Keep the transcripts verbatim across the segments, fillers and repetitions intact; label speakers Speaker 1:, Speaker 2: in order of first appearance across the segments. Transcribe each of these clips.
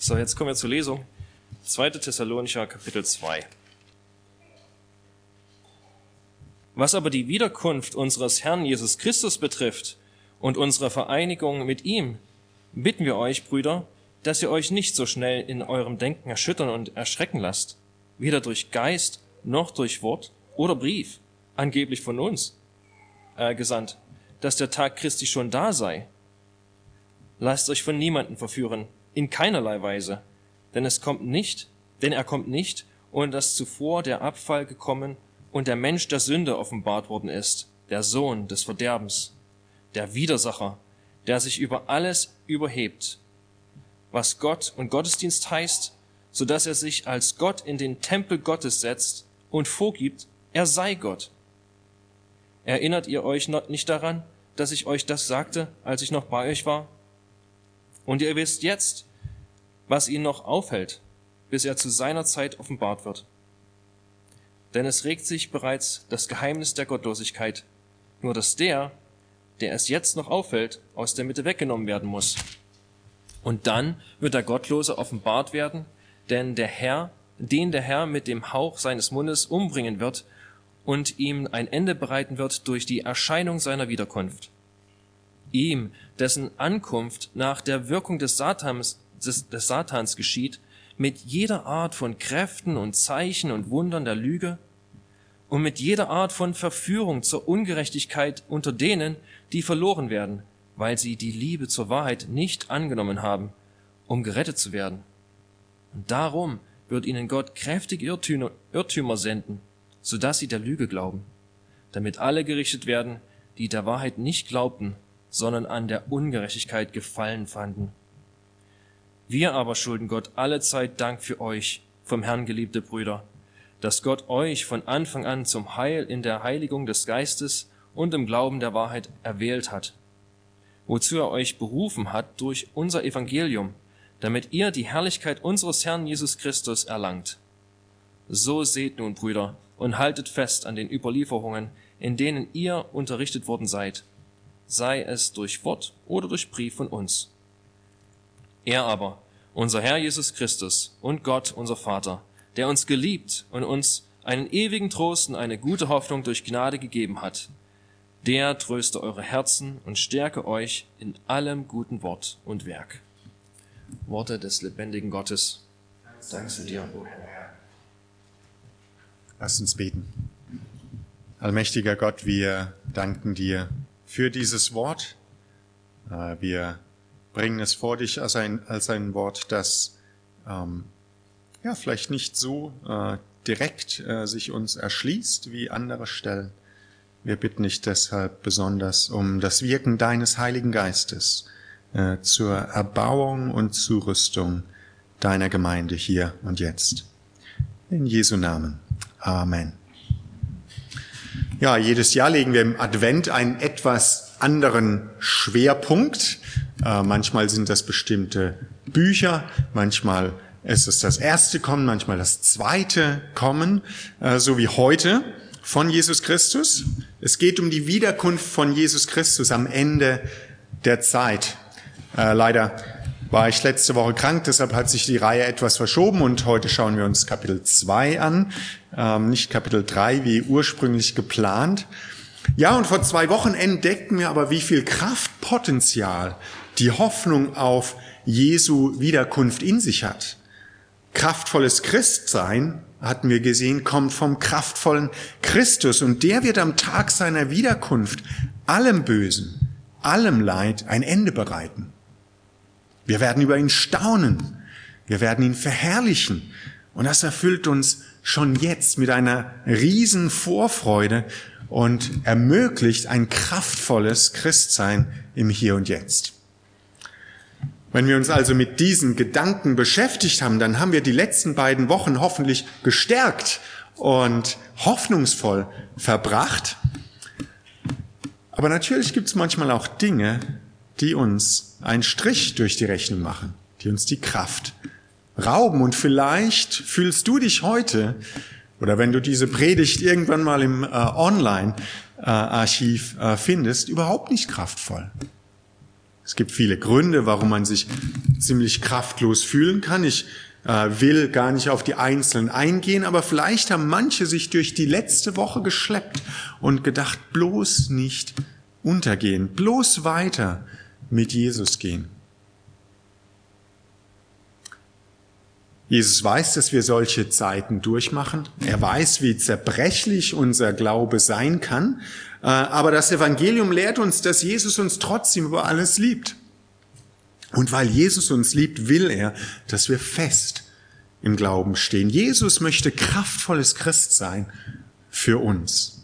Speaker 1: So, jetzt kommen wir zur Lesung. zweiter Thessalonicher, Kapitel zwei. Was aber die Wiederkunft unseres Herrn Jesus Christus betrifft und unsere Vereinigung mit ihm, bitten wir euch, Brüder, dass ihr euch nicht so schnell in eurem Denken erschüttern und erschrecken lasst, weder durch Geist noch durch Wort oder Brief, angeblich von uns, äh, gesandt, dass der Tag Christi schon da sei. Lasst euch von niemandem verführen, in keinerlei Weise, denn es kommt nicht, denn er kommt nicht, ohne dass zuvor der Abfall gekommen und der Mensch der Sünde offenbart worden ist, der Sohn des Verderbens, der Widersacher, der sich über alles überhebt, was Gott und Gottesdienst heißt, so dass er sich als Gott in den Tempel Gottes setzt und vorgibt, er sei Gott. Erinnert ihr euch noch nicht daran, dass ich euch das sagte, als ich noch bei euch war? Und ihr wisst jetzt, was ihn noch aufhält, bis er zu seiner Zeit offenbart wird. Denn es regt sich bereits das Geheimnis der Gottlosigkeit, nur dass der, der es jetzt noch aufhält, aus der Mitte weggenommen werden muss. Und dann wird der Gottlose offenbart werden, denn der Herr, den der Herr mit dem Hauch seines Mundes umbringen wird und ihm ein Ende bereiten wird durch die Erscheinung seiner Wiederkunft. Ihm, dessen Ankunft nach der Wirkung des Satans, des, des Satans geschieht, mit jeder Art von Kräften und Zeichen und Wundern der Lüge und mit jeder Art von Verführung zur Ungerechtigkeit unter denen, die verloren werden, weil sie die Liebe zur Wahrheit nicht angenommen haben, um gerettet zu werden. Und darum wird ihnen Gott kräftige Irrtümer, Irrtümer senden, sodass sie der Lüge glauben, damit alle gerichtet werden, die der Wahrheit nicht glaubten, sondern an der Ungerechtigkeit Gefallen fanden. Wir aber schulden Gott allezeit Dank für euch, vom Herrn geliebte Brüder, dass Gott euch von Anfang an zum Heil in der Heiligung des Geistes und im Glauben der Wahrheit erwählt hat, wozu er euch berufen hat durch unser Evangelium, damit ihr die Herrlichkeit unseres Herrn Jesus Christus erlangt. So seht nun, Brüder, und haltet fest an den Überlieferungen, in denen ihr unterrichtet worden seid, sei es durch Wort oder durch Brief von uns. Er aber, unser Herr Jesus Christus und Gott, unser Vater, der uns geliebt und uns einen ewigen Trost und eine gute Hoffnung durch Gnade gegeben hat, der tröste eure Herzen und stärke euch in allem guten Wort und Werk. Worte des lebendigen Gottes. Dank sei dir, o Herr.
Speaker 2: Lass uns beten. Allmächtiger Gott, wir danken dir für dieses Wort. Wir bringen es vor dich als ein, als ein Wort, das ähm, ja vielleicht nicht so äh, direkt äh, sich uns erschließt wie andere Stellen. Wir bitten dich deshalb besonders um das Wirken deines Heiligen Geistes äh, zur Erbauung und Zurüstung deiner Gemeinde hier und jetzt. In Jesu Namen. Amen. Ja, jedes Jahr legen wir im Advent einen etwas anderen Schwerpunkt. Äh, manchmal sind das bestimmte Bücher, manchmal ist es das erste Kommen, manchmal das zweite Kommen, äh, so wie heute von Jesus Christus. Es geht um die Wiederkunft von Jesus Christus am Ende der Zeit. Äh, leider war ich letzte Woche krank, deshalb hat sich die Reihe etwas verschoben und heute schauen wir uns Kapitel zwei an, ähm, nicht Kapitel drei wie ursprünglich geplant. Ja, und vor zwei Wochen entdeckten wir aber, wie viel Kraftpotenzial die Hoffnung auf Jesu Wiederkunft in sich hat. Kraftvolles Christsein, hatten wir gesehen, kommt vom kraftvollen Christus und der wird am Tag seiner Wiederkunft allem Bösen, allem Leid ein Ende bereiten. Wir werden über ihn staunen, wir werden ihn verherrlichen und das erfüllt uns schon jetzt mit einer riesen Vorfreude und ermöglicht ein kraftvolles Christsein im Hier und Jetzt. Wenn wir uns also mit diesen Gedanken beschäftigt haben, dann haben wir die letzten beiden Wochen hoffentlich gestärkt und hoffnungsvoll verbracht. Aber natürlich gibt es manchmal auch Dinge, die uns einen Strich durch die Rechnung machen, die uns die Kraft rauben. Und vielleicht fühlst du dich heute, oder wenn du diese Predigt irgendwann mal im äh, Online-Archiv äh, findest, überhaupt nicht kraftvoll. Es gibt viele Gründe, warum man sich ziemlich kraftlos fühlen kann. Ich äh, will gar nicht auf die Einzelnen eingehen, aber vielleicht haben manche sich durch die letzte Woche geschleppt und gedacht, bloß nicht untergehen, bloß weiter mit Jesus gehen. Jesus weiß, dass wir solche Zeiten durchmachen. Er weiß, wie zerbrechlich unser Glaube sein kann. Aber das Evangelium lehrt uns, dass Jesus uns trotzdem über alles liebt. Und weil Jesus uns liebt, will er, dass wir fest im Glauben stehen. Jesus möchte kraftvolles Christsein für uns.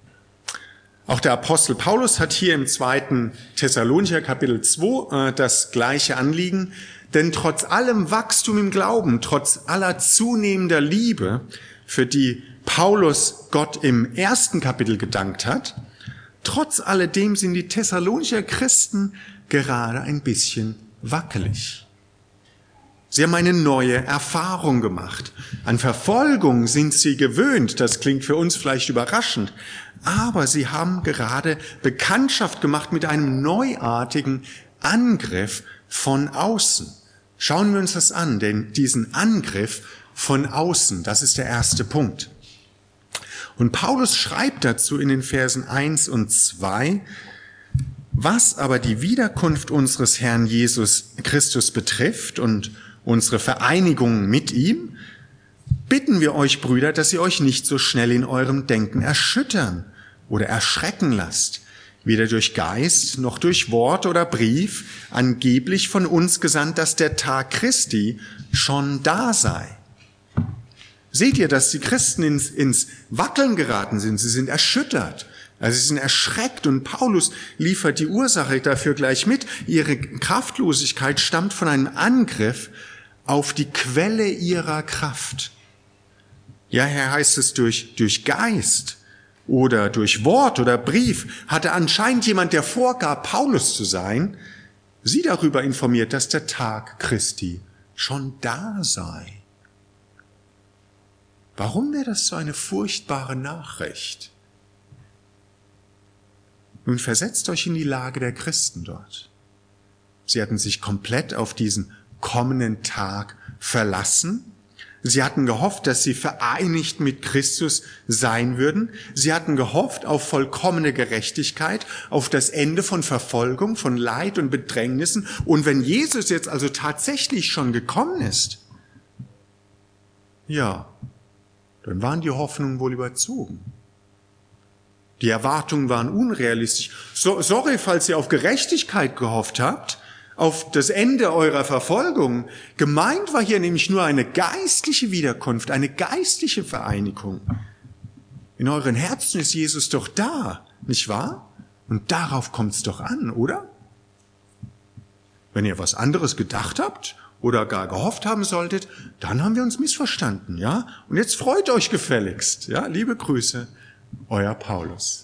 Speaker 2: Auch der Apostel Paulus hat hier im zweiten Thessalonicher Kapitel zwei das gleiche Anliegen. Denn trotz allem Wachstum im Glauben, trotz aller zunehmender Liebe, für die Paulus Gott im ersten Kapitel gedankt hat, trotz alledem sind die Thessalonicher Christen gerade ein bisschen wackelig. Sie haben eine neue Erfahrung gemacht. An Verfolgung sind sie gewöhnt, das klingt für uns vielleicht überraschend, aber sie haben gerade Bekanntschaft gemacht mit einem neuartigen Angriff von außen. Schauen wir uns das an, denn diesen Angriff von außen, das ist der erste Punkt. Und Paulus schreibt dazu in den Versen eins und zwei, was aber die Wiederkunft unseres Herrn Jesus Christus betrifft und unsere Vereinigung mit ihm, bitten wir euch, Brüder, dass ihr euch nicht so schnell in eurem Denken erschüttern oder erschrecken lasst, weder durch Geist noch durch Wort oder Brief, angeblich von uns gesandt, dass der Tag Christi schon da sei. Seht ihr, dass die Christen ins, ins Wackeln geraten sind? Sie sind erschüttert. Also sie sind erschreckt und Paulus liefert die Ursache dafür gleich mit. Ihre Kraftlosigkeit stammt von einem Angriff auf die Quelle ihrer Kraft. Ja, hier heißt es durch, durch Geist. Oder durch Wort oder Brief hatte anscheinend jemand, der vorgab, Paulus zu sein, sie darüber informiert, dass der Tag Christi schon da sei. Warum wäre das so eine furchtbare Nachricht? Nun versetzt euch in die Lage der Christen dort. Sie hatten sich komplett auf diesen kommenden Tag verlassen. Sie hatten gehofft, dass sie vereinigt mit Christus sein würden. Sie hatten gehofft auf vollkommene Gerechtigkeit, auf das Ende von Verfolgung, von Leid und Bedrängnissen. Und wenn Jesus jetzt also tatsächlich schon gekommen ist, ja, dann waren die Hoffnungen wohl überzogen. Die Erwartungen waren unrealistisch. So, sorry, falls ihr auf Gerechtigkeit gehofft habt, auf das Ende eurer Verfolgung. Gemeint war hier nämlich nur eine geistliche Wiederkunft, eine geistliche Vereinigung. In euren Herzen ist Jesus doch da, nicht wahr? Und darauf kommt es doch an, oder? Wenn ihr was anderes gedacht habt oder gar gehofft haben solltet, dann haben wir uns missverstanden, ja? Und jetzt freut euch gefälligst, ja? Liebe Grüße, euer Paulus.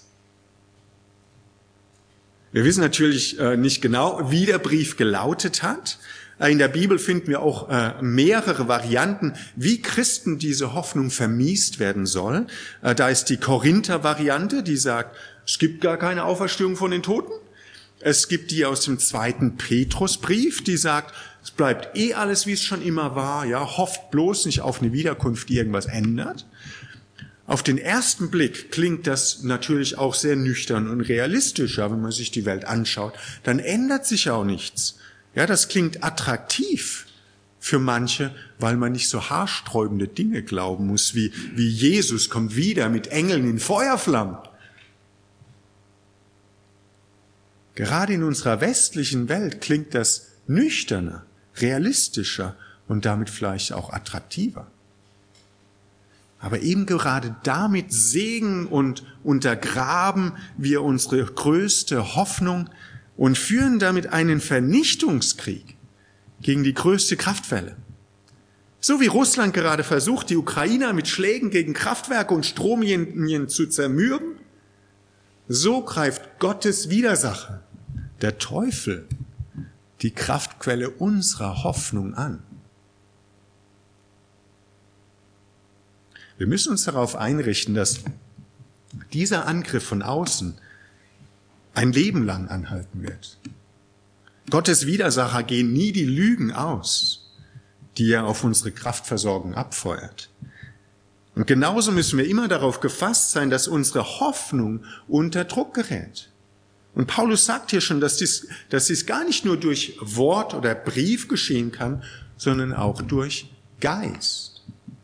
Speaker 2: Wir wissen natürlich äh, nicht genau, wie der Brief gelautet hat. Äh, in der Bibel finden wir auch äh, mehrere Varianten, wie Christen diese Hoffnung vermiest werden soll. Äh, da ist die Korinther-Variante, die sagt, es gibt gar keine Auferstehung von den Toten. Es gibt die aus dem zweiten Petrusbrief, die sagt, es bleibt eh alles, wie es schon immer war. Ja, hofft bloß nicht auf eine Wiederkunft, die irgendwas ändert. Auf den ersten Blick klingt das natürlich auch sehr nüchtern und realistisch, ja, wenn man sich die Welt anschaut. Dann ändert sich auch nichts. Ja, das klingt attraktiv für manche, weil man nicht so haarsträubende Dinge glauben muss, wie, wie Jesus kommt wieder mit Engeln in Feuerflammen. Gerade in unserer westlichen Welt klingt das nüchterner, realistischer und damit vielleicht auch attraktiver. Aber eben gerade damit sägen und untergraben wir unsere größte Hoffnung und führen damit einen Vernichtungskrieg gegen die größte Kraftquelle. So wie Russland gerade versucht, die Ukrainer mit Schlägen gegen Kraftwerke und Stromlinien zu zermürben, so greift Gottes Widersacher, der Teufel, die Kraftquelle unserer Hoffnung an. Wir müssen uns darauf einrichten, dass dieser Angriff von außen ein Leben lang anhalten wird. Gottes Widersacher gehen nie die Lügen aus, die er auf unsere Kraftversorgung abfeuert. Und genauso müssen wir immer darauf gefasst sein, dass unsere Hoffnung unter Druck gerät. Und Paulus sagt hier schon, dass dies, dass dies gar nicht nur durch Wort oder Brief geschehen kann, sondern auch durch Geist.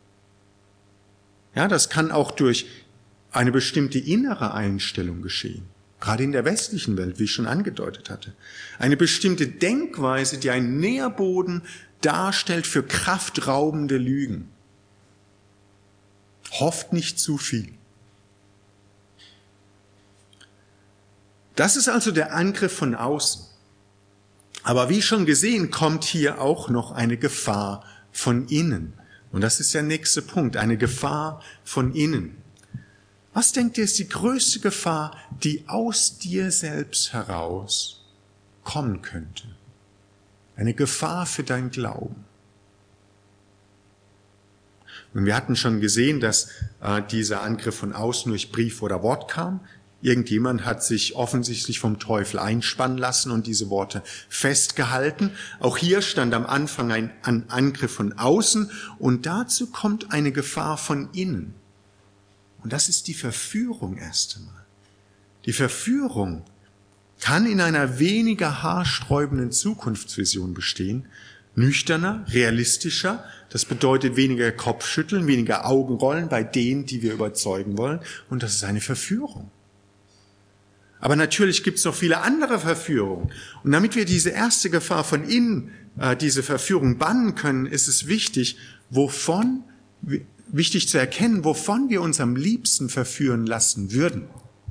Speaker 2: Ja, das kann auch durch eine bestimmte innere Einstellung geschehen. Gerade in der westlichen Welt, wie ich schon angedeutet hatte. Eine bestimmte Denkweise, die einen Nährboden darstellt für kraftraubende Lügen. Hofft nicht zu viel. Das ist also der Angriff von außen. Aber wie schon gesehen, kommt hier auch noch eine Gefahr von innen. Und das ist der nächste Punkt, eine Gefahr von innen. Was denkt ihr, ist die größte Gefahr, die aus dir selbst heraus kommen könnte? Eine Gefahr für dein Glauben. Und wir hatten schon gesehen, dass äh, dieser Angriff von außen durch Brief oder Wort kam. Irgendjemand hat sich offensichtlich vom Teufel einspannen lassen und diese Worte festgehalten. Auch hier stand am Anfang ein, ein Angriff von außen und dazu kommt eine Gefahr von innen. Und das ist die Verführung erst einmal. Die Verführung kann in einer weniger haarsträubenden Zukunftsvision bestehen, nüchterner, realistischer. Das bedeutet weniger Kopfschütteln, weniger Augenrollen bei denen, die wir überzeugen wollen. Und das ist eine Verführung. Aber natürlich gibt es noch viele andere Verführungen. Und damit wir diese erste Gefahr von innen, äh, diese Verführung bannen können, ist es wichtig, wovon, wichtig zu erkennen, wovon wir uns am liebsten verführen lassen würden.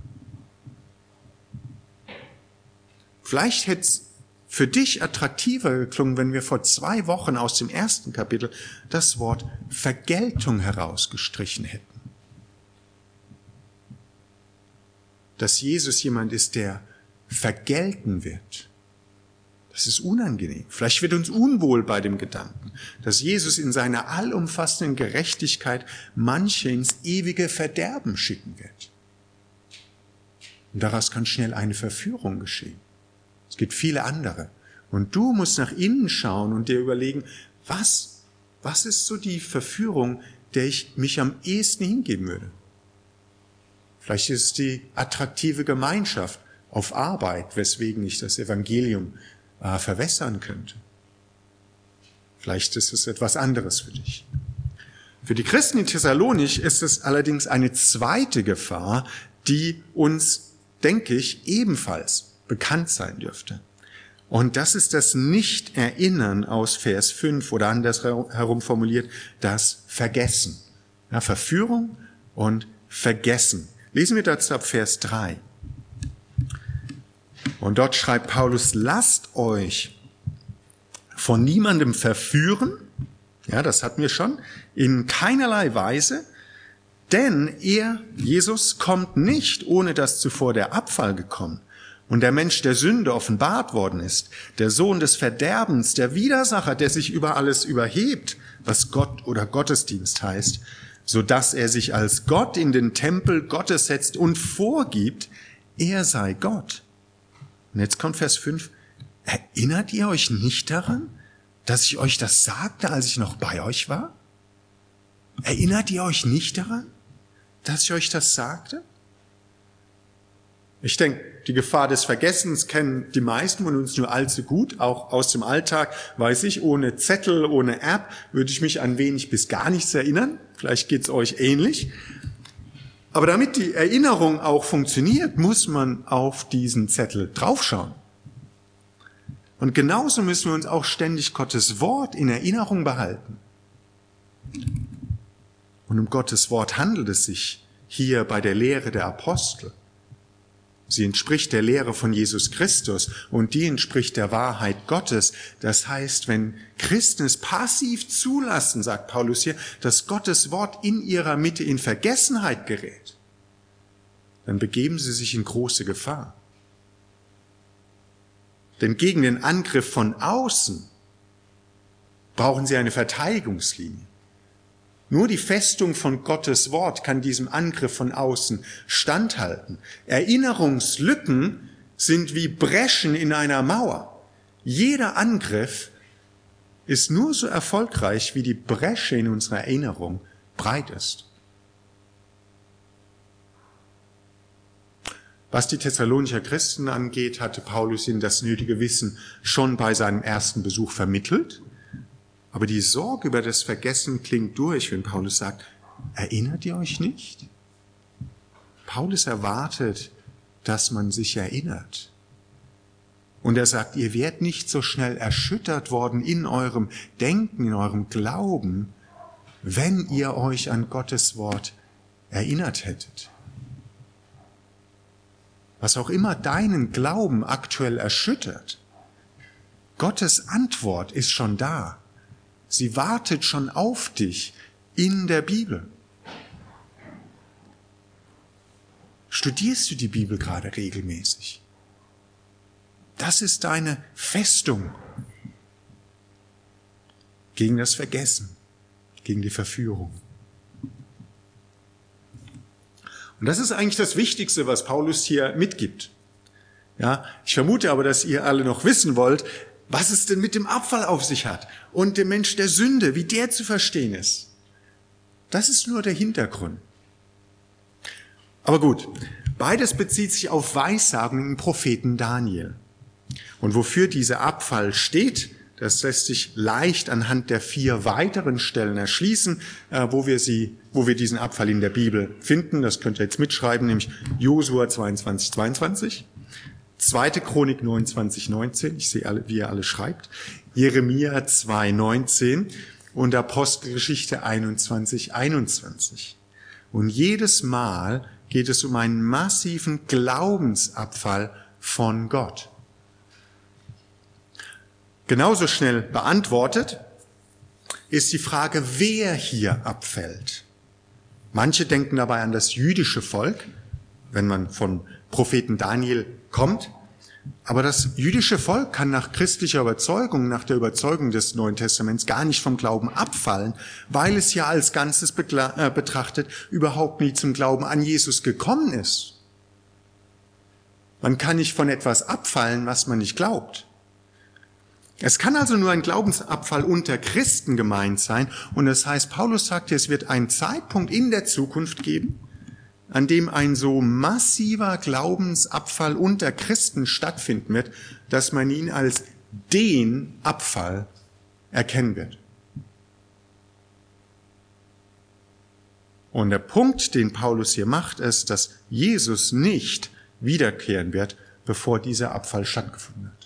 Speaker 2: Vielleicht hätte es für dich attraktiver geklungen, wenn wir vor zwei Wochen aus dem ersten Kapitel das Wort Vergeltung herausgestrichen hätten. Dass Jesus jemand ist, der vergelten wird. Das ist unangenehm. Vielleicht wird uns unwohl bei dem Gedanken, dass Jesus in seiner allumfassenden Gerechtigkeit manche ins ewige Verderben schicken wird. Und daraus kann schnell eine Verführung geschehen. Es gibt viele andere. Und du musst nach innen schauen und dir überlegen, was, was ist so die Verführung, der ich mich am ehesten hingeben würde? Vielleicht ist es die attraktive Gemeinschaft auf Arbeit, weswegen ich das Evangelium äh, verwässern könnte. Vielleicht ist es etwas anderes für dich. Für die Christen in Thessalonich ist es allerdings eine zweite Gefahr, die uns, denke ich, ebenfalls bekannt sein dürfte. Und das ist das Nicht-Erinnern aus Vers fünf oder andersherum formuliert, das Vergessen. Ja, Verführung und Vergessen. Lesen wir dazu ab Vers drei. Und dort schreibt Paulus, lasst euch von niemandem verführen, ja, das hatten wir schon, in keinerlei Weise, denn er, Jesus, kommt nicht, ohne dass zuvor der Abfall gekommen und der Mensch der Sünde offenbart worden ist, der Sohn des Verderbens, der Widersacher, der sich über alles überhebt, was Gott oder Gottesdienst heißt, so dass er sich als Gott in den Tempel Gottes setzt und vorgibt, er sei Gott. Und jetzt kommt Vers fünf. Erinnert ihr euch nicht daran, dass ich euch das sagte, als ich noch bei euch war? Erinnert ihr euch nicht daran, dass ich euch das sagte? Ich denke, die Gefahr des Vergessens kennen die meisten von uns nur allzu gut, auch aus dem Alltag. Weiß ich, ohne Zettel, ohne App würde ich mich an wenig bis gar nichts erinnern. Vielleicht geht's euch ähnlich. Aber damit die Erinnerung auch funktioniert, muss man auf diesen Zettel draufschauen. Und genauso müssen wir uns auch ständig Gottes Wort in Erinnerung behalten. Und um Gottes Wort handelt es sich hier bei der Lehre der Apostel. Sie entspricht der Lehre von Jesus Christus und die entspricht der Wahrheit Gottes. Das heißt, wenn Christen es passiv zulassen, sagt Paulus hier, dass Gottes Wort in ihrer Mitte in Vergessenheit gerät, dann begeben sie sich in große Gefahr. Denn gegen den Angriff von außen brauchen sie eine Verteidigungslinie. Nur die Festung von Gottes Wort kann diesem Angriff von außen standhalten. Erinnerungslücken sind wie Breschen in einer Mauer. Jeder Angriff ist nur so erfolgreich, wie die Bresche in unserer Erinnerung breit ist. Was die Thessalonicher Christen angeht, hatte Paulus ihnen das nötige Wissen schon bei seinem ersten Besuch vermittelt. Aber die Sorge über das Vergessen klingt durch, wenn Paulus sagt, erinnert ihr euch nicht? Paulus erwartet, dass man sich erinnert. Und er sagt, ihr werdet nicht so schnell erschüttert worden in eurem Denken, in eurem Glauben, wenn ihr euch an Gottes Wort erinnert hättet. Was auch immer deinen Glauben aktuell erschüttert, Gottes Antwort ist schon da. Sie wartet schon auf dich in der Bibel. Studierst du die Bibel gerade regelmäßig? Das ist deine Festung gegen das Vergessen, gegen die Verführung. Und das ist eigentlich das Wichtigste, was Paulus hier mitgibt. Ja, ich vermute aber, dass ihr alle noch wissen wollt, was es denn mit dem Abfall auf sich hat und dem Mensch der Sünde, wie der zu verstehen ist. Das ist nur der Hintergrund. Aber gut, beides bezieht sich auf Weissagungen im Propheten Daniel. Und wofür dieser Abfall steht, das lässt sich leicht anhand der vier weiteren Stellen erschließen, wo wir sie, wo wir diesen Abfall in der Bibel finden. Das könnt ihr jetzt mitschreiben, nämlich Josua zweiundzwanzig, zweiundzwanzig, zweite Chronik neunundzwanzig, neunzehn, ich sehe, alle, wie ihr alle schreibt, Jeremia zwei, neunzehn und Apostelgeschichte einundzwanzig, einundzwanzig. Und jedes Mal geht es um einen massiven Glaubensabfall von Gott. Genauso schnell beantwortet ist die Frage, wer hier abfällt. Manche denken dabei an das jüdische Volk, wenn man von Propheten Daniel kommt. Aber das jüdische Volk kann nach christlicher Überzeugung, nach der Überzeugung des Neuen Testaments gar nicht vom Glauben abfallen, weil es ja als Ganzes betrachtet überhaupt nie zum Glauben an Jesus gekommen ist. Man kann nicht von etwas abfallen, was man nicht glaubt. Es kann also nur ein Glaubensabfall unter Christen gemeint sein. Und das heißt, Paulus sagt, es wird einen Zeitpunkt in der Zukunft geben, an dem ein so massiver Glaubensabfall unter Christen stattfinden wird, dass man ihn als den Abfall erkennen wird. Und der Punkt, den Paulus hier macht, ist, dass Jesus nicht wiederkehren wird, bevor dieser Abfall stattgefunden hat.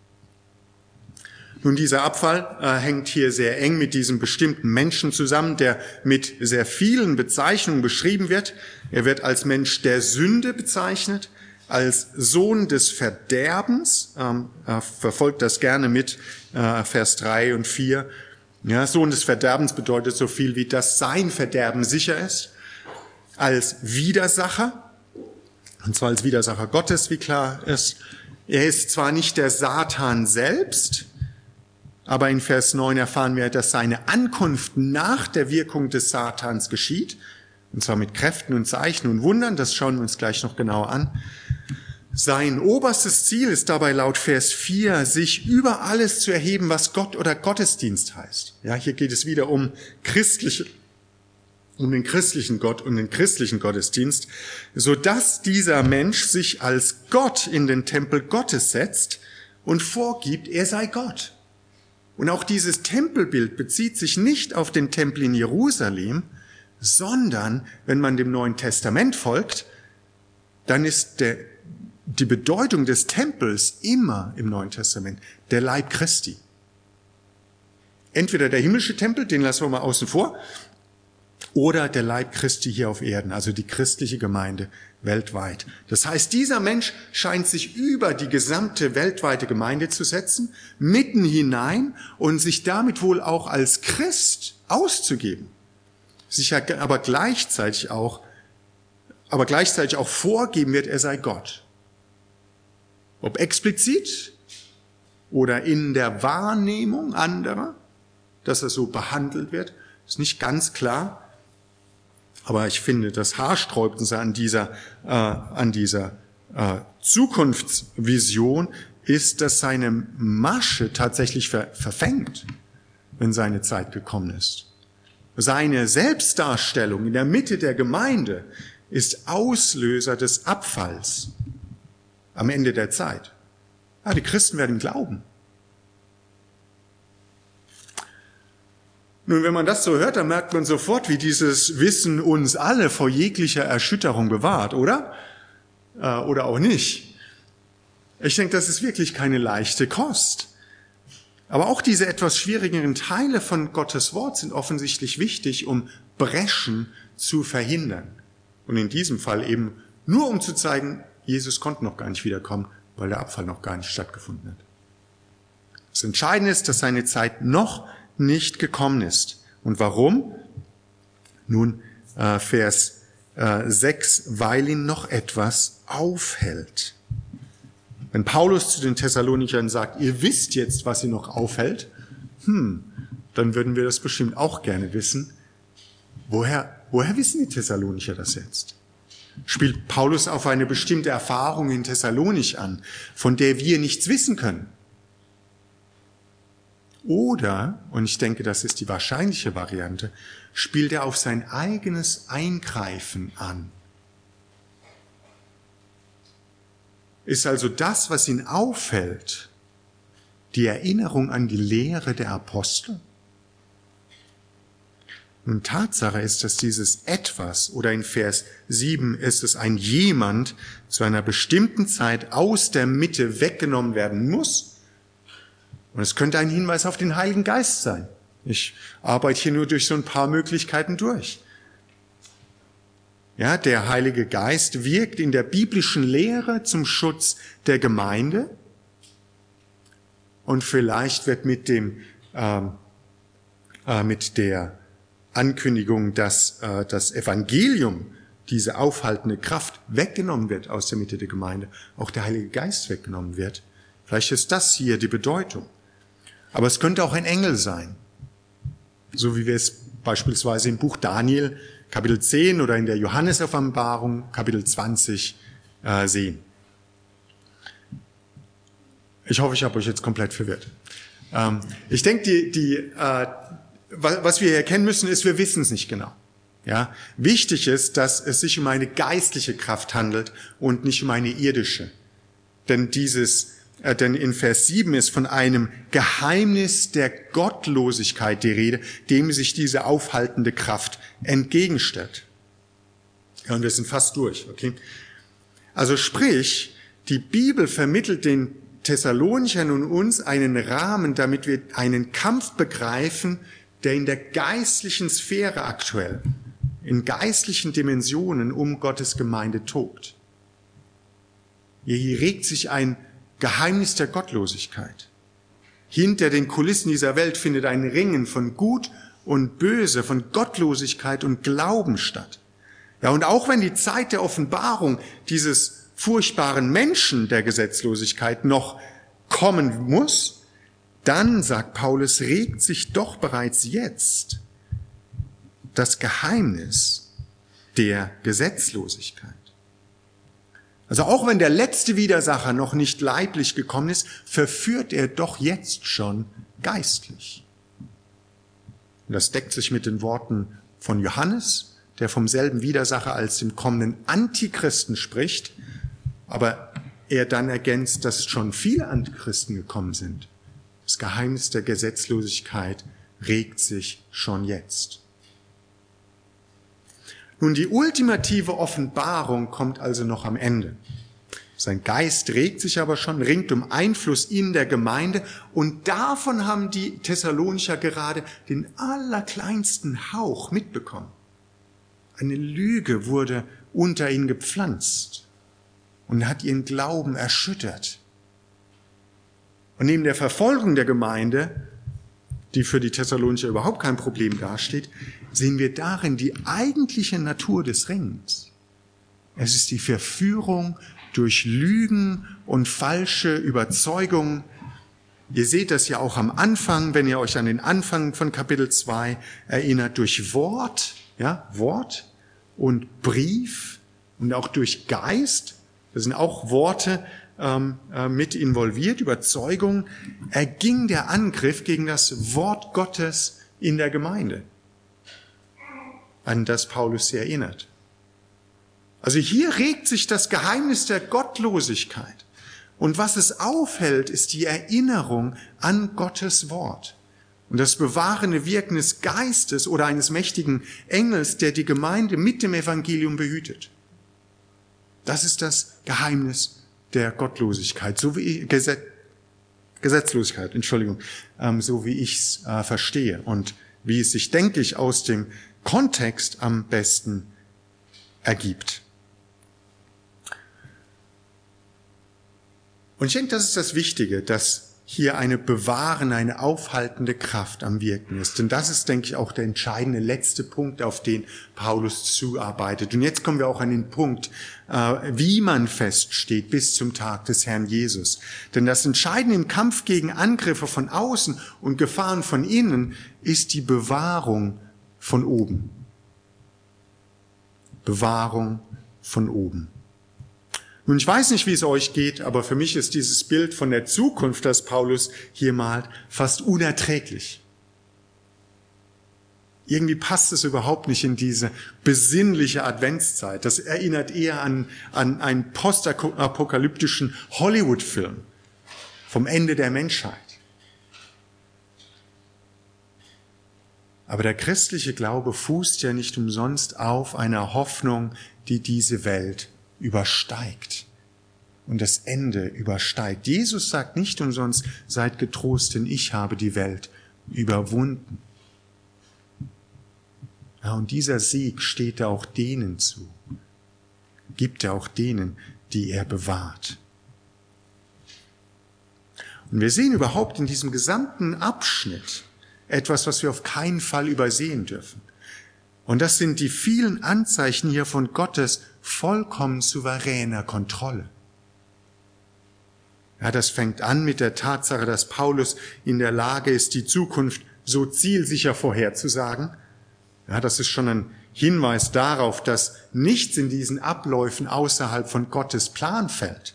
Speaker 2: Nun, dieser Abfall äh, hängt hier sehr eng mit diesem bestimmten Menschen zusammen, der mit sehr vielen Bezeichnungen beschrieben wird. Er wird als Mensch der Sünde bezeichnet, als Sohn des Verderbens, ähm, äh, verfolgt das gerne mit, äh, Vers drei und vier. Ja, Sohn des Verderbens bedeutet so viel wie, dass sein Verderben sicher ist, als Widersacher, und zwar als Widersacher Gottes, wie klar ist. Er ist zwar nicht der Satan selbst, aber in Vers neun erfahren wir, dass seine Ankunft nach der Wirkung des Satans geschieht, und zwar mit Kräften und Zeichen und Wundern, das schauen wir uns gleich noch genauer an. Sein oberstes Ziel ist dabei laut Vers vier, sich über alles zu erheben, was Gott oder Gottesdienst heißt. Ja, hier geht es wieder um christliche, um den christlichen Gott und den christlichen Gottesdienst, so dass dieser Mensch sich als Gott in den Tempel Gottes setzt und vorgibt, er sei Gott. Und auch dieses Tempelbild bezieht sich nicht auf den Tempel in Jerusalem, sondern, wenn man dem Neuen Testament folgt, dann ist der, die Bedeutung des Tempels immer im Neuen Testament der Leib Christi. Entweder der himmlische Tempel, den lassen wir mal außen vor, oder der Leib Christi hier auf Erden, also die christliche Gemeinde weltweit. Das heißt, dieser Mensch scheint sich über die gesamte weltweite Gemeinde zu setzen, mitten hinein und sich damit wohl auch als Christ auszugeben. Sich aber gleichzeitig auch, aber gleichzeitig auch vorgeben wird, er sei Gott. Ob explizit oder in der Wahrnehmung anderer, dass er so behandelt wird, ist nicht ganz klar. Aber ich finde, das Haarsträubendste an dieser, äh, an dieser äh, Zukunftsvision ist, dass seine Masche tatsächlich ver- verfängt, wenn seine Zeit gekommen ist. Seine Selbstdarstellung in der Mitte der Gemeinde ist Auslöser des Abfalls am Ende der Zeit. Ja, die Christen werden glauben. Nun, wenn man das so hört, dann merkt man sofort, wie dieses Wissen uns alle vor jeglicher Erschütterung bewahrt, oder? Äh, oder auch nicht. Ich denke, das ist wirklich keine leichte Kost. Aber auch diese etwas schwierigeren Teile von Gottes Wort sind offensichtlich wichtig, um Breschen zu verhindern. Und in diesem Fall eben nur, um zu zeigen, Jesus konnte noch gar nicht wiederkommen, weil der Abfall noch gar nicht stattgefunden hat. Das Entscheidende ist, dass seine Zeit noch nicht gekommen ist. Und warum? Nun, äh, Vers äh, sechs, weil ihn noch etwas aufhält. Wenn Paulus zu den Thessalonichern sagt, ihr wisst jetzt, was sie noch aufhält, hm, dann würden wir das bestimmt auch gerne wissen. Woher, woher wissen die Thessalonicher das jetzt? Spielt Paulus auf eine bestimmte Erfahrung in Thessalonich an, von der wir nichts wissen können? Oder, und ich denke, das ist die wahrscheinliche Variante, spielt er auf sein eigenes Eingreifen an? Ist also das, was ihn auffällt, die Erinnerung an die Lehre der Apostel? Nun, Tatsache ist, dass dieses Etwas, oder in Vers sieben ist es ein Jemand, zu einer bestimmten Zeit aus der Mitte weggenommen werden muss. Und es könnte ein Hinweis auf den Heiligen Geist sein. Ich arbeite hier nur durch so ein paar Möglichkeiten durch. Ja, der Heilige Geist wirkt in der biblischen Lehre zum Schutz der Gemeinde. Und vielleicht wird mit dem, ähm, äh, mit der Ankündigung, dass äh, das Evangelium, diese aufhaltende Kraft, weggenommen wird aus der Mitte der Gemeinde, auch der Heilige Geist weggenommen wird. Vielleicht ist das hier die Bedeutung. Aber es könnte auch ein Engel sein. So wie wir es beispielsweise im Buch Daniel, Kapitel zehn oder in der Johannes-Offenbarung, Kapitel zwanzig, äh, sehen. Ich hoffe, ich habe euch jetzt komplett verwirrt. Ähm, ich denke, die, die, äh, was wir erkennen müssen, ist, wir wissen es nicht genau. Ja? Wichtig ist, dass es sich um eine geistliche Kraft handelt und nicht um eine irdische. Denn dieses Denn in Vers sieben ist von einem Geheimnis der Gottlosigkeit die Rede, dem sich diese aufhaltende Kraft entgegenstellt. Ja, und wir sind fast durch, okay? Also sprich, die Bibel vermittelt den Thessalonichern und uns einen Rahmen, damit wir einen Kampf begreifen, der in der geistlichen Sphäre aktuell, in geistlichen Dimensionen um Gottes Gemeinde tobt. Hier regt sich ein Geheimnis der Gottlosigkeit. Hinter den Kulissen dieser Welt findet ein Ringen von Gut und Böse, von Gottlosigkeit und Glauben statt. Ja, und auch wenn die Zeit der Offenbarung dieses furchtbaren Menschen der Gesetzlosigkeit noch kommen muss, dann, sagt Paulus, regt sich doch bereits jetzt das Geheimnis der Gesetzlosigkeit. Also auch wenn der letzte Widersacher noch nicht leiblich gekommen ist, verführt er doch jetzt schon geistlich. Und das deckt sich mit den Worten von Johannes, der vom selben Widersacher als dem kommenden Antichristen spricht, aber er dann ergänzt, dass schon viele Antichristen gekommen sind. Das Geheimnis der Gesetzlosigkeit regt sich schon jetzt. Nun, die ultimative Offenbarung kommt also noch am Ende. Sein Geist regt sich aber schon, ringt um Einfluss in der Gemeinde und davon haben die Thessalonicher gerade den allerkleinsten Hauch mitbekommen. Eine Lüge wurde unter ihnen gepflanzt und hat ihren Glauben erschüttert. Und neben der Verfolgung der Gemeinde, die für die Thessalonicher überhaupt kein Problem dasteht, sehen wir darin die eigentliche Natur des Ringens. Es ist die Verführung durch Lügen und falsche Überzeugungen. Ihr seht das ja auch am Anfang, wenn ihr euch an den Anfang von Kapitel zwei erinnert, durch Wort, ja, Wort und Brief und auch durch Geist. Das sind auch Worte, ähm, äh, mit involviert, Überzeugung, erging der Angriff gegen das Wort Gottes in der Gemeinde, an das Paulus sie erinnert. Also hier regt sich das Geheimnis der Gottlosigkeit. Und was es aufhält, ist die Erinnerung an Gottes Wort und das bewahrende Wirken des Geistes oder eines mächtigen Engels, der die Gemeinde mit dem Evangelium behütet. Das ist das Geheimnis der Gottlosigkeit, so wie ich, Gesetz, Gesetzlosigkeit, Entschuldigung, ähm, so wie ich es äh, verstehe und wie es sich, denke ich, aus dem Kontext am besten ergibt. Und ich denke, das ist das Wichtige, dass hier eine bewahrende, eine aufhaltende Kraft am Wirken ist. Denn das ist, denke ich, auch der entscheidende letzte Punkt, auf den Paulus zuarbeitet. Und jetzt kommen wir auch an den Punkt, wie man feststeht bis zum Tag des Herrn Jesus. Denn das Entscheidende im Kampf gegen Angriffe von außen und Gefahren von innen ist die Bewahrung von oben. Bewahrung von oben. Nun, ich weiß nicht, wie es euch geht, aber für mich ist dieses Bild von der Zukunft, das Paulus hier malt, fast unerträglich. Irgendwie passt es überhaupt nicht in diese besinnliche Adventszeit. Das erinnert eher an, an einen postapokalyptischen Hollywood-Film vom Ende der Menschheit. Aber der christliche Glaube fußt ja nicht umsonst auf einer Hoffnung, die diese Welt übersteigt und das Ende übersteigt. Jesus sagt nicht umsonst, seid getrost, denn ich habe die Welt überwunden. Ja, und dieser Sieg steht er auch denen zu, gibt er auch denen, die er bewahrt. Und wir sehen überhaupt in diesem gesamten Abschnitt etwas, was wir auf keinen Fall übersehen dürfen. Und das sind die vielen Anzeichen hier von Gottes vollkommen souveräner Kontrolle. Ja, das fängt an mit der Tatsache, dass Paulus in der Lage ist, die Zukunft so zielsicher vorherzusagen. Ja, das ist schon ein Hinweis darauf, dass nichts in diesen Abläufen außerhalb von Gottes Plan fällt.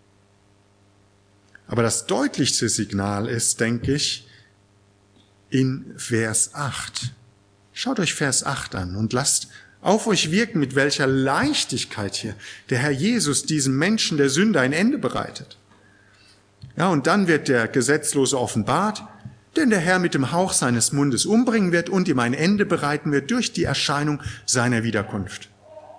Speaker 2: Aber das deutlichste Signal ist, denke ich, in Vers acht. Schaut euch Vers acht an und lasst auf euch wirken, mit welcher Leichtigkeit hier der Herr Jesus diesem Menschen der Sünde ein Ende bereitet. Ja, und dann wird der Gesetzlose offenbart, den der Herr mit dem Hauch seines Mundes umbringen wird und ihm ein Ende bereiten wird durch die Erscheinung seiner Wiederkunft.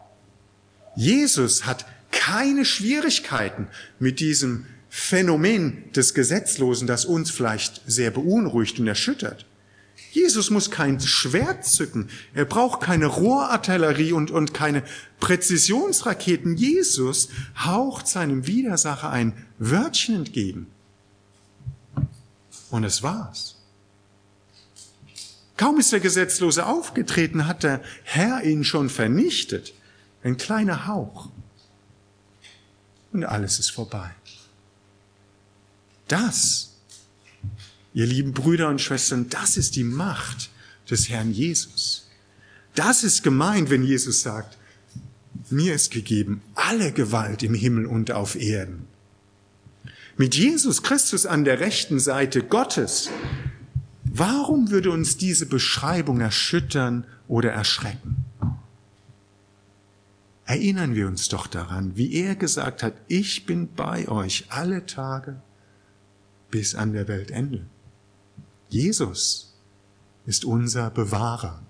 Speaker 2: Jesus hat keine Schwierigkeiten mit diesem Phänomen des Gesetzlosen, das uns vielleicht sehr beunruhigt und erschüttert. Jesus muss kein Schwert zücken. Er braucht keine Rohrartillerie und, und keine Präzisionsraketen. Jesus haucht seinem Widersacher ein Wörtchen entgegen. Und es war's. Kaum ist der Gesetzlose aufgetreten, hat der Herr ihn schon vernichtet. Ein kleiner Hauch. Und alles ist vorbei. Das, ihr lieben Brüder und Schwestern, das ist die Macht des Herrn Jesus. Das ist gemeint, wenn Jesus sagt, mir ist gegeben alle Gewalt im Himmel und auf Erden. Mit Jesus Christus an der rechten Seite Gottes, warum würde uns diese Beschreibung erschüttern oder erschrecken? Erinnern wir uns doch daran, wie er gesagt hat, ich bin bei euch alle Tage bis an der Weltende. Jesus ist unser Bewahrer.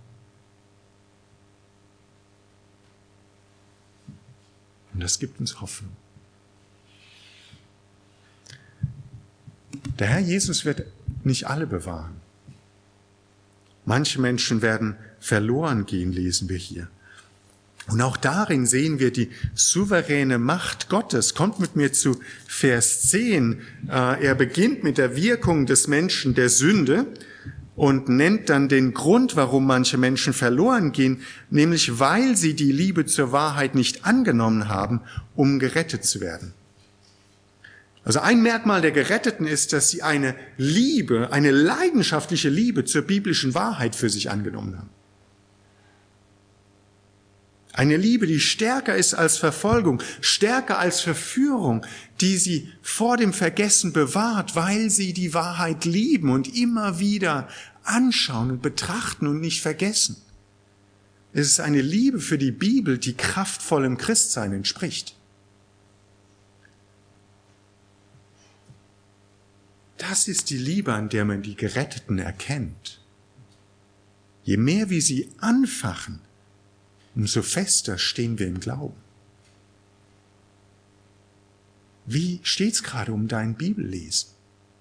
Speaker 2: Und das gibt uns Hoffnung. Der Herr Jesus wird nicht alle bewahren. Manche Menschen werden verloren gehen, lesen wir hier. Und auch darin sehen wir die souveräne Macht Gottes. Kommt mit mir zu Vers zehn. Er beginnt mit der Wirkung des Menschen der Sünde und nennt dann den Grund, warum manche Menschen verloren gehen, nämlich weil sie die Liebe zur Wahrheit nicht angenommen haben, um gerettet zu werden. Also ein Merkmal der Geretteten ist, dass sie eine Liebe, eine leidenschaftliche Liebe zur biblischen Wahrheit für sich angenommen haben. Eine Liebe, die stärker ist als Verfolgung, stärker als Verführung, die sie vor dem Vergessen bewahrt, weil sie die Wahrheit lieben und immer wieder anschauen und betrachten und nicht vergessen. Es ist eine Liebe für die Bibel, die kraftvollem Christsein entspricht. Das ist die Liebe, an der man die Geretteten erkennt. Je mehr wir sie anfachen, umso fester stehen wir im Glauben. Wie steht's gerade um dein Bibellesen?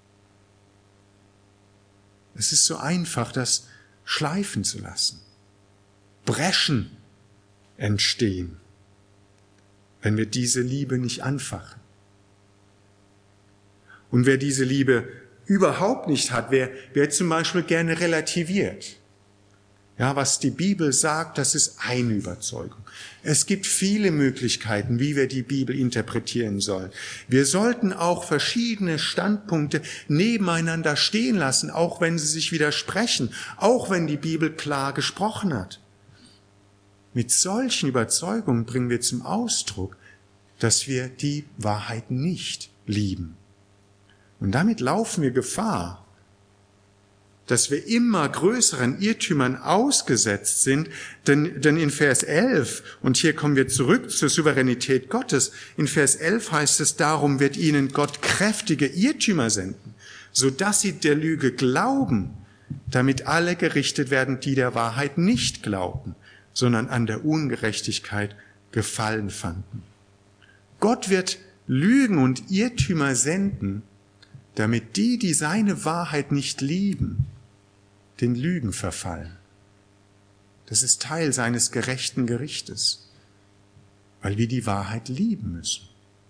Speaker 2: Es ist so einfach, das schleifen zu lassen. Breschen entstehen, wenn wir diese Liebe nicht anfachen. Und wer diese Liebe überhaupt nicht hat, wer, wer zum Beispiel gerne relativiert, ja, was die Bibel sagt, das ist eine Überzeugung. Es gibt viele Möglichkeiten, wie wir die Bibel interpretieren sollen. Wir sollten auch verschiedene Standpunkte nebeneinander stehen lassen, auch wenn sie sich widersprechen, auch wenn die Bibel klar gesprochen hat. Mit solchen Überzeugungen bringen wir zum Ausdruck, dass wir die Wahrheit nicht lieben. Und damit laufen wir Gefahr, dass wir immer größeren Irrtümern ausgesetzt sind, denn, denn in Vers elf, und hier kommen wir zurück zur Souveränität Gottes, in Vers elf heißt es, darum wird ihnen Gott kräftige Irrtümer senden, sodass sie der Lüge glauben, damit alle gerichtet werden, die der Wahrheit nicht glaubten, sondern an der Ungerechtigkeit Gefallen fanden. Gott wird Lügen und Irrtümer senden, damit die, die seine Wahrheit nicht lieben, den Lügen verfallen. Das ist Teil seines gerechten Gerichtes, weil wir die Wahrheit lieben müssen.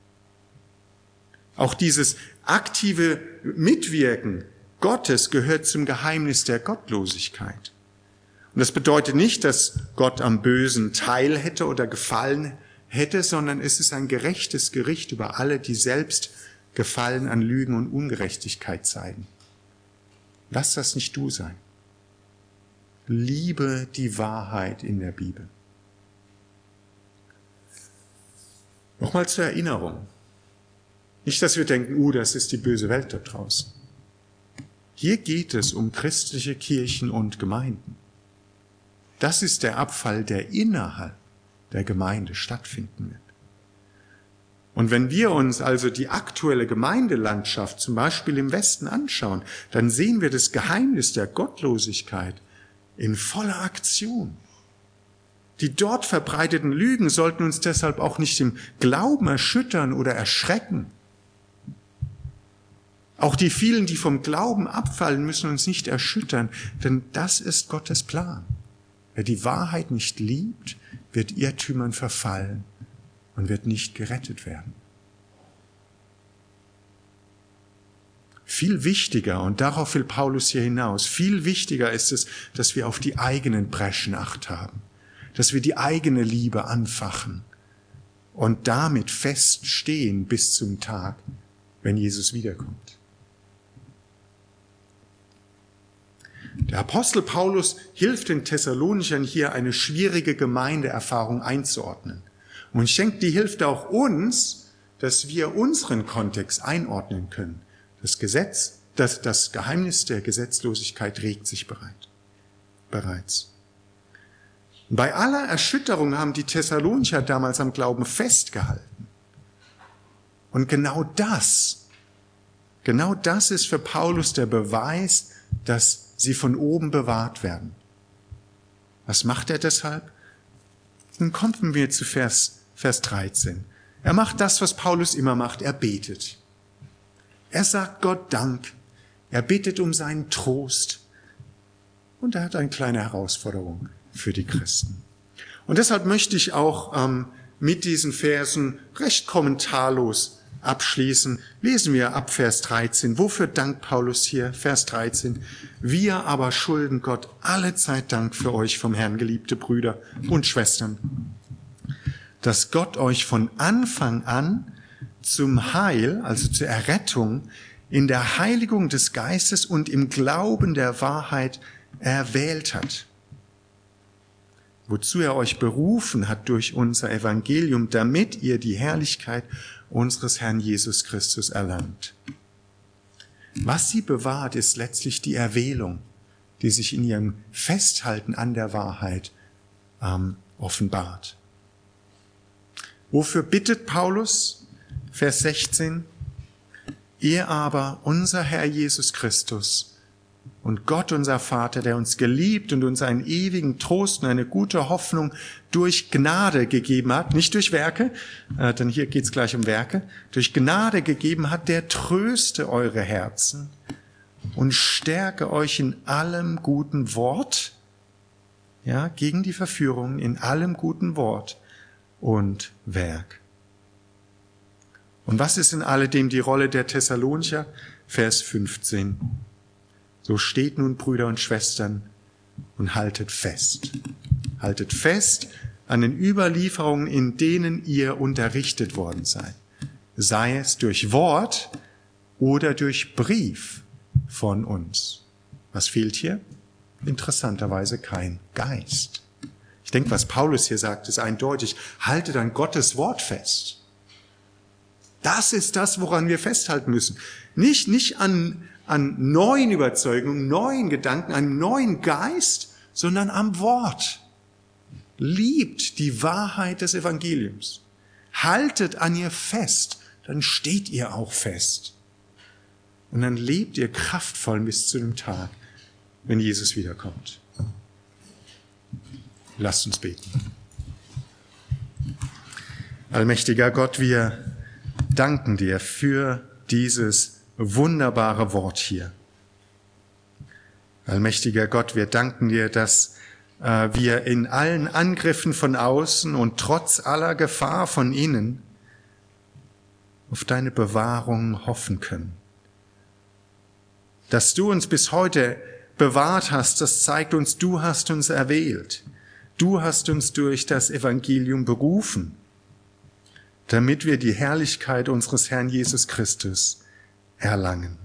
Speaker 2: Auch dieses aktive Mitwirken Gottes gehört zum Geheimnis der Gottlosigkeit. Und das bedeutet nicht, dass Gott am Bösen Teil hätte oder Gefallen hätte, sondern es ist ein gerechtes Gericht über alle, die selbst Gefallen an Lügen und Ungerechtigkeit zeigen. Lass das nicht du sein. Liebe die Wahrheit in der Bibel. Nochmal zur Erinnerung. Nicht, dass wir denken, uh, das ist die böse Welt da draußen. Hier geht es um christliche Kirchen und Gemeinden. Das ist der Abfall, der innerhalb der Gemeinde stattfinden wird. Und wenn wir uns also die aktuelle Gemeindelandschaft zum Beispiel im Westen anschauen, dann sehen wir das Geheimnis der Gottlosigkeit in voller Aktion. Die dort verbreiteten Lügen sollten uns deshalb auch nicht im Glauben erschüttern oder erschrecken. Auch die vielen, die vom Glauben abfallen, müssen uns nicht erschüttern, denn das ist Gottes Plan. Wer die Wahrheit nicht liebt, wird Irrtümern verfallen und wird nicht gerettet werden. Viel wichtiger, und darauf will Paulus hier hinaus, viel wichtiger ist es, dass wir auf die eigenen Breschen Acht haben, dass wir die eigene Liebe anfachen und damit feststehen bis zum Tag, wenn Jesus wiederkommt. Der Apostel Paulus hilft den Thessalonichern hier, eine schwierige Gemeindeerfahrung einzuordnen. Und ich denke, die hilft auch uns, dass wir unseren Kontext einordnen können. Das Gesetz, das, das Geheimnis der Gesetzlosigkeit regt sich bereit, bereits. Bei aller Erschütterung haben die Thessalonicher damals am Glauben festgehalten. Und genau das, genau das ist für Paulus der Beweis, dass sie von oben bewahrt werden. Was macht er deshalb? Nun kommen wir zu Vers, Vers dreizehn. Er macht das, was Paulus immer macht, er betet. Er sagt Gott Dank, er bittet um seinen Trost und er hat eine kleine Herausforderung für die Christen. Und deshalb möchte ich auch ähm, mit diesen Versen recht kommentarlos abschließen. Lesen wir ab Vers dreizehn. Wofür dankt Paulus hier? Vers dreizehn. Wir aber schulden Gott allezeit Dank für euch vom Herrn, geliebte Brüder und Schwestern, dass Gott euch von Anfang an zum Heil, also zur Errettung, in der Heiligung des Geistes und im Glauben der Wahrheit erwählt hat. wozu er euch berufen hat durch unser Evangelium, damit ihr die Herrlichkeit unseres Herrn Jesus Christus erlangt. Was sie bewahrt, ist letztlich die Erwählung, die sich in ihrem Festhalten an der Wahrheit ähm, offenbart. Wofür bittet Paulus? Vers sechzehn. Ihr aber, unser Herr Jesus Christus und Gott, unser Vater, der uns geliebt und uns einen ewigen Trost und eine gute Hoffnung durch Gnade gegeben hat, nicht durch Werke, äh, denn hier geht es gleich um Werke, durch Gnade gegeben hat, der tröste eure Herzen und stärke euch in allem guten Wort, ja, gegen die Verführung, in allem guten Wort und Werk. Und was ist in alledem die Rolle der Thessalonicher? Vers fünfzehn. So steht nun, Brüder und Schwestern, und haltet fest. Haltet fest an den Überlieferungen, in denen ihr unterrichtet worden seid. Sei es durch Wort oder durch Brief von uns. Was fehlt hier? Interessanterweise kein Geist. Ich denke, was Paulus hier sagt, ist eindeutig. Haltet an Gottes Wort fest. Das ist das, woran wir festhalten müssen. Nicht, nicht an, an neuen Überzeugungen, neuen Gedanken, einem neuen Geist, sondern am Wort. Liebt die Wahrheit des Evangeliums. Haltet an ihr fest, dann steht ihr auch fest. Und dann lebt ihr kraftvoll bis zu dem Tag, wenn Jesus wiederkommt. Lasst uns beten. Allmächtiger Gott, wir danken dir für dieses wunderbare Wort hier. Allmächtiger Gott, wir danken dir, dass äh, wir in allen Angriffen von außen und trotz aller Gefahr von innen auf deine Bewahrung hoffen können. Dass du uns bis heute bewahrt hast, das zeigt uns, du hast uns erwählt. Du hast uns durch das Evangelium berufen, damit wir die Herrlichkeit unseres Herrn Jesus Christus erlangen.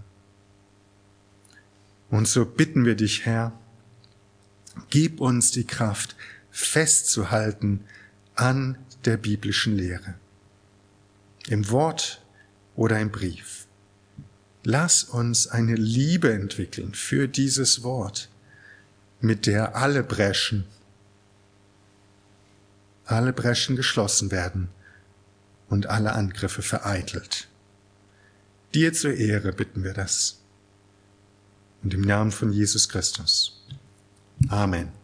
Speaker 2: Und so bitten wir dich, Herr, gib uns die Kraft, festzuhalten an der biblischen Lehre, im Wort oder im Brief. Lass uns eine Liebe entwickeln für dieses Wort, mit der alle Breschen, alle Breschen geschlossen werden und alle Angriffe vereitelt. Dir zur Ehre bitten wir das. Und im Namen von Jesus Christus. Amen.